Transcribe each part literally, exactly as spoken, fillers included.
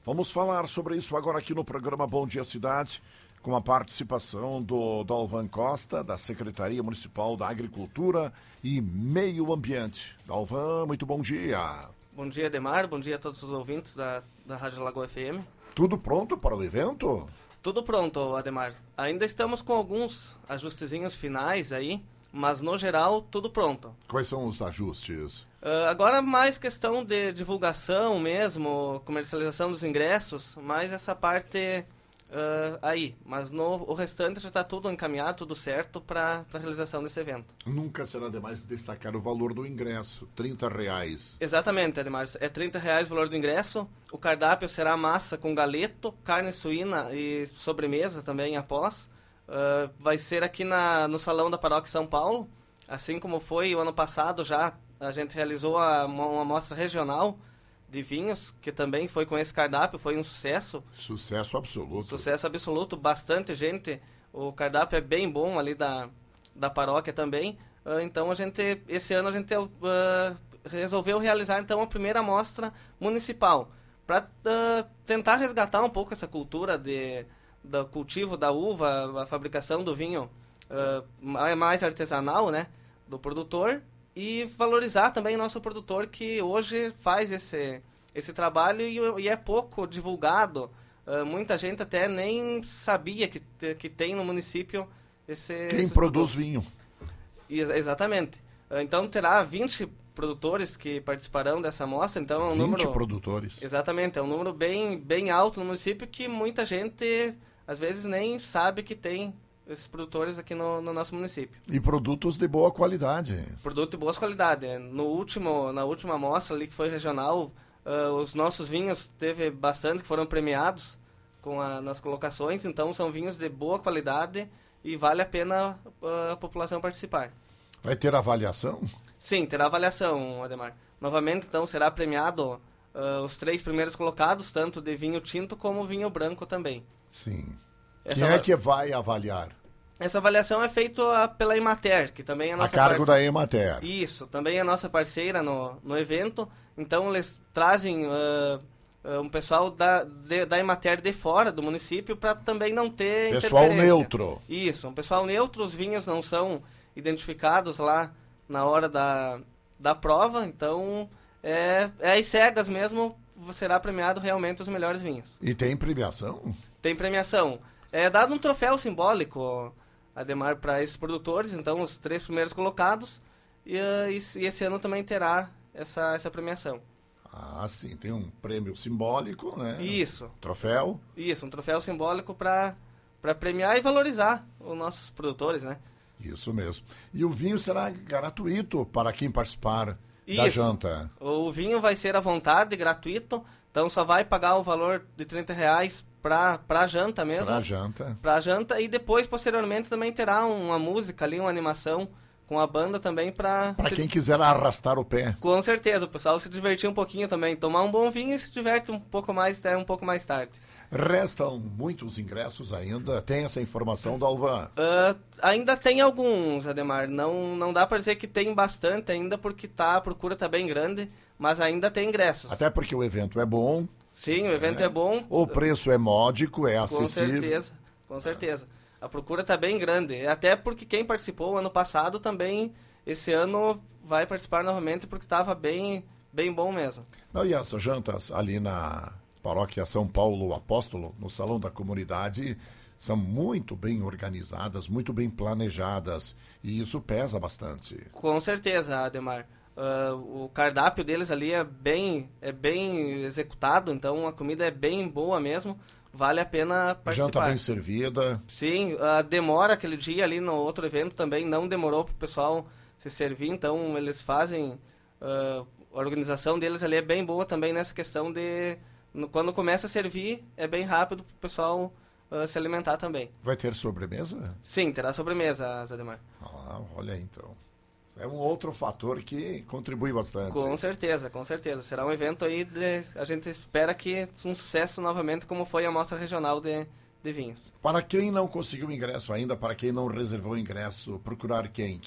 Vamos falar sobre isso agora aqui no programa Bom Dia Cidade, com a participação do Dalvan Costa, da Secretaria Municipal da Agricultura e Meio Ambiente. Dalvan, muito bom dia. Bom dia, Ademar. Bom dia a todos os ouvintes da, da Rádio Lagoa F M. Tudo pronto para o evento? Tudo pronto, Ademar. Ainda estamos com alguns ajustezinhos finais aí, mas no geral, tudo pronto. Quais são os ajustes? Uh, agora mais questão de divulgação mesmo, comercialização dos ingressos, mais essa parte... Uh, aí, mas no, o restante já está tudo encaminhado, tudo certo para a realização desse evento. Nunca será demais destacar o valor do ingresso, trinta reais. Exatamente, Ademar, é trinta reais o valor do ingresso, o cardápio será massa com galeto, carne suína e sobremesa também após. Uh, vai ser aqui na, no Salão da Paróquia São Paulo, assim como foi o ano passado já, a gente realizou a, uma, uma mostra regional de vinhos, que também foi com esse cardápio, foi um sucesso. Sucesso absoluto. Sucesso absoluto, bastante gente. O cardápio é bem bom ali da, da paróquia também. Uh, então, a gente, esse ano a gente uh, resolveu realizar então a primeira mostra municipal, para uh, tentar resgatar um pouco essa cultura de, do cultivo da uva, a fabricação do vinho uh, mais artesanal, né, do produtor, e valorizar também o nosso produtor, que hoje faz esse, esse trabalho e, e é pouco divulgado. Uh, muita gente até nem sabia que, que tem no município esse... Quem produz produtos. Vinho. E, exatamente. Uh, então terá vinte produtores que participarão dessa mostra. Então, é um vinte número, produtores. Exatamente, é um número bem, bem alto no município, que muita gente às vezes nem sabe que tem esses produtores aqui no, no nosso município. E produtos de boa qualidade. Produto de boa qualidade. No último, na última amostra ali, que foi regional, uh, os nossos vinhos teve bastante que foram premiados com a, nas colocações, então são vinhos de boa qualidade e vale a pena uh, a população participar. Vai ter avaliação? Sim, terá avaliação, Ademar. Novamente, então, será premiado uh, os três primeiros colocados, tanto de vinho tinto como vinho branco também. Sim. Essa Quem é que vai avaliar? Essa avaliação é feita pela Emater, que também é nossa a cargo parce... da Emater. Isso, também é nossa parceira no, no evento. Então, eles trazem uh, uh, um pessoal da, de, da Emater de fora do município para também não ter pessoal neutro. Isso, um pessoal neutro. Os vinhos não são identificados lá na hora da, da prova. Então, é, é às cegas mesmo, será premiado realmente os melhores vinhos. E tem premiação? Tem premiação. É dado um troféu simbólico, Ademar, para esses produtores, então os três primeiros colocados, e, e esse ano também terá essa, essa premiação. Ah, sim, tem um prêmio simbólico, né? Isso. Troféu? Isso, um troféu simbólico para para premiar e valorizar os nossos produtores, né? Isso mesmo. E o vinho será gratuito para quem participar Isso. da janta? O vinho vai ser à vontade, gratuito, então só vai pagar o valor de trinta reais para a janta mesmo. Para a janta. Para a janta, e depois, posteriormente, também terá uma música ali, uma animação com a banda também para... Para quem quiser arrastar o pé. Com certeza, o pessoal se divertir um pouquinho também, tomar um bom vinho e se diverte um pouco mais, até um pouco mais tarde. Restam muitos ingressos ainda? Tem essa informação, Dalvan? Uh, ainda tem alguns, Ademar. Não, não dá para dizer que tem bastante ainda, porque tá, a procura está bem grande, mas ainda tem ingressos. Até porque o evento é bom. Sim, o evento é, é bom. O preço é módico, é acessível. Com certeza, com certeza. A procura está bem grande. Até porque quem participou ano passado também, esse ano, vai participar novamente, porque estava bem, bem bom mesmo. Não, e as jantas ali na Paróquia São Paulo Apóstolo, no Salão da Comunidade, são muito bem organizadas, muito bem planejadas, e isso pesa bastante. Com certeza, Ademar. Uh, o cardápio deles ali é bem, é bem executado, então a comida é bem boa mesmo, vale a pena participar. Janta bem servida. Sim, a demora aquele dia ali no outro evento também não demorou para o pessoal se servir, então eles fazem, uh, a organização deles ali é bem boa também nessa questão de, no, quando começa a servir, é bem rápido para o pessoal uh, se alimentar também. Vai ter sobremesa? Sim, terá sobremesa, Zademar. Ah, olha aí então. É um outro fator que contribui bastante. Com certeza, com certeza. Será um evento aí, de, a gente espera que um sucesso novamente, como foi a Mostra Regional de, de Vinhos. Para quem não conseguiu ingresso ainda, para quem não reservou ingresso, procurar quem? Que...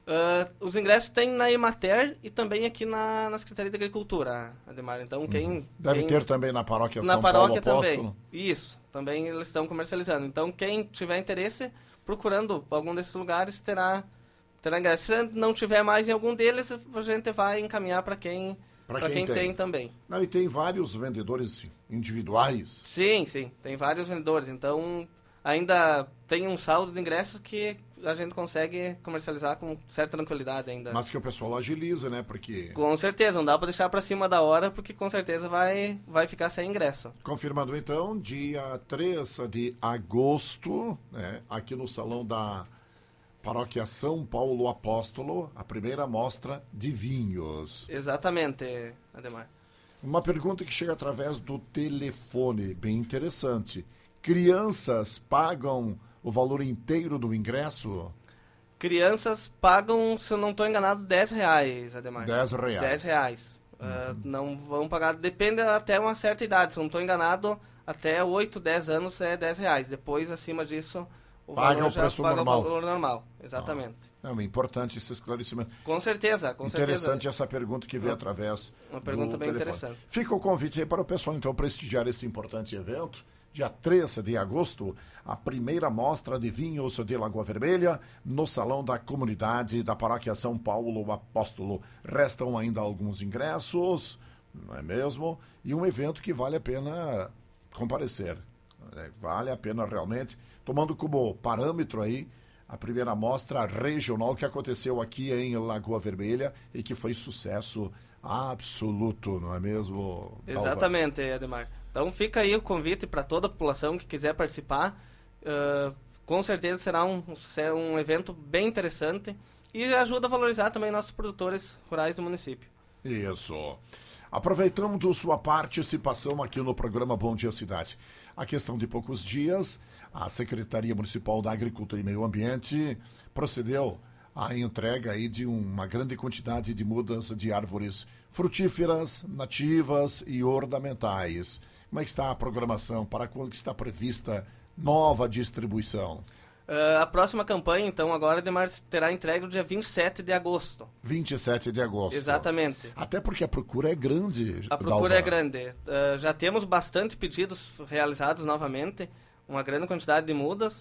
Uh, os ingressos tem na Emater e também aqui na, na Secretaria de Agricultura, Ademar. Então, quem... Uhum. Deve quem, ter também na Paróquia na São paróquia Paulo Apóstolo. Também. Isso, também eles estão comercializando. Então, quem tiver interesse, procurando algum desses lugares, terá, terá ingresso. Se não tiver mais em algum deles, a gente vai encaminhar para quem, pra quem, quem tem. tem também. Não, e tem vários vendedores individuais. Sim, sim, tem vários vendedores. Então, ainda tem um saldo de ingressos que a gente consegue comercializar com certa tranquilidade ainda. Mas que o pessoal agiliza, né? Porque... Com certeza, não dá para deixar para cima da hora, porque com certeza vai, vai ficar sem ingresso. Confirmando então, dia três de agosto, né, aqui no Salão da Paróquia São Paulo Apóstolo, a primeira mostra de vinhos. Exatamente, Ademar. Uma pergunta que chega através do telefone, bem interessante. Crianças pagam o valor inteiro do ingresso? Crianças pagam, se eu não estou enganado, dez reais, Ademar. dez reais. dez reais. Uhum. Uh, não vão pagar, depende até uma certa idade. Se eu não estou enganado, até oito, dez anos é dez reais. Depois, acima disso, o paga valor o já preço paga normal. o valor normal. Exatamente. Ah, é importante esse esclarecimento. Com certeza, com Interessante certeza. essa pergunta que veio através Uma pergunta do bem telefone. interessante. Fica o convite aí para o pessoal, então, prestigiar esse importante evento. Dia três de agosto, a primeira mostra de vinhos de Lagoa Vermelha no Salão da Comunidade da Paróquia São Paulo Apóstolo. Restam ainda alguns ingressos, não é mesmo? E um evento que vale a pena comparecer. É, vale a pena realmente, tomando como parâmetro aí a primeira mostra regional que aconteceu aqui em Lagoa Vermelha e que foi sucesso absoluto, não é mesmo? Exatamente, Ademar. Então fica aí o convite para toda a população que quiser participar. Uh, com certeza será um, um evento bem interessante e ajuda a valorizar também nossos produtores rurais do município. Isso. Aproveitando sua participação aqui no programa Bom Dia Cidade. A questão de poucos dias, a Secretaria Municipal da Agricultura e Meio Ambiente procedeu à entrega aí de uma grande quantidade de mudas de árvores frutíferas, nativas e ornamentais. Como é que está a programação? Para quando que está prevista nova distribuição? Uh, a próxima campanha, então, agora, Ademar, terá entrega no dia vinte e sete de agosto. vinte e sete de agosto. Exatamente. Até porque a procura é grande. A procura é grande. Uh, já temos bastante pedidos realizados novamente, uma grande quantidade de mudas,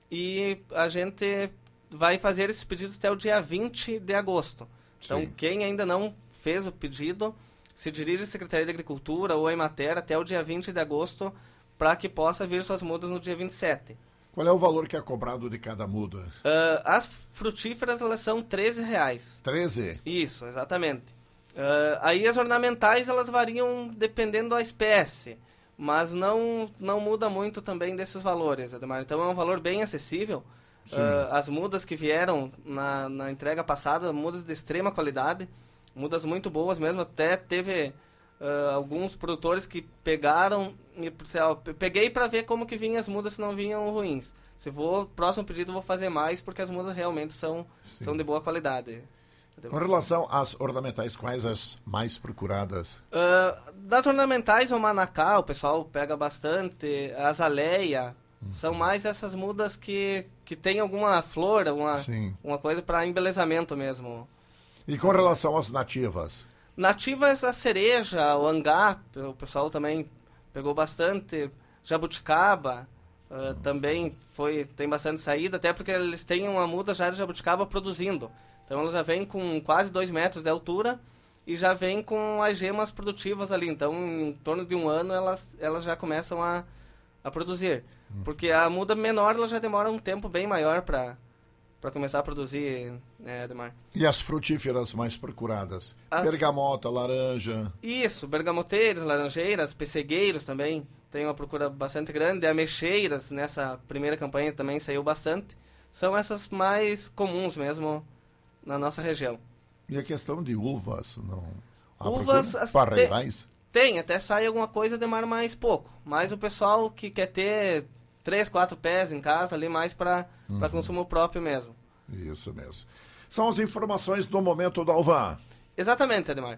e a gente vai fazer esses pedidos até o dia vinte de agosto. Então, Sim. Quem ainda não fez o pedido, se dirige à Secretaria de Agricultura ou à Emater até o dia vinte de agosto, para que possa vir suas mudas no dia vinte e sete. Qual é o valor que é cobrado de cada muda? Uh, as frutíferas, elas são treze reais. treze? Isso, exatamente. Uh, aí as ornamentais, elas variam dependendo da espécie, mas não, não muda muito também desses valores, Ademar. Então é um valor bem acessível. Uh, as mudas que vieram na, na entrega passada, mudas de extrema qualidade, mudas muito boas mesmo. Até teve uh, alguns produtores que pegaram e disseram, peguei para ver como que vinham as mudas, se não vinham ruins. Se vou, próximo pedido vou fazer mais, porque as mudas realmente são, são de boa qualidade. Com relação às ornamentais, quais as mais procuradas? Uh, das ornamentais, o manacá, o pessoal pega bastante, a azaleia, uhum. São mais essas mudas que, que tem alguma flor, uma, uma coisa para embelezamento mesmo. E com relação às nativas? Nativas, a cereja, o angá, o pessoal também pegou bastante, jabuticaba, uh, uhum. Também foi, tem bastante saída, até porque eles têm uma muda já de jabuticaba produzindo. Então ela já vem com quase dois metros de altura e já vem com as gemas produtivas ali. Então em torno de um ano elas, elas já começam a, a produzir. Uhum. Porque a muda menor ela já demora um tempo bem maior para para começar a produzir, né, Ademar. E as frutíferas mais procuradas? As... Bergamota, laranja... Isso, bergamoteiras, laranjeiras, pessegueiros também. Tem uma procura bastante grande. Ameixeiras, nessa primeira campanha também saiu bastante. São essas mais comuns mesmo na nossa região. E a questão de uvas? Não... Há uvas... Parreirais? Tem, tem, até sai alguma coisa, demora mais pouco. Mas o pessoal que quer ter três, quatro pés em casa, ali mais para uhum. para consumo próprio mesmo. Isso mesmo. São as informações do momento do Alvan. Exatamente, Ademar.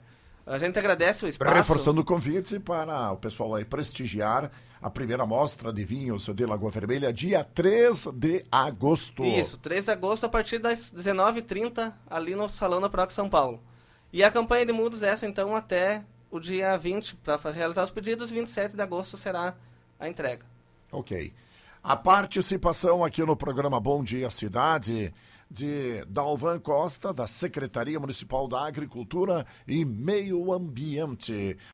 A gente agradece o espaço. Reforçando o convite para o pessoal aí prestigiar a primeira mostra de vinhos de Lagoa Vermelha, dia três de agosto. Isso, três de agosto, a partir das dezenove e trinta, ali no Salão da Paróquia São Paulo. E a campanha de mudas é essa, então, até o dia vinte, para realizar os pedidos, vinte e sete de agosto será a entrega. Ok. A participação aqui no programa Bom Dia Cidade de Dalvan Costa, da Secretaria Municipal da Agricultura e Meio Ambiente.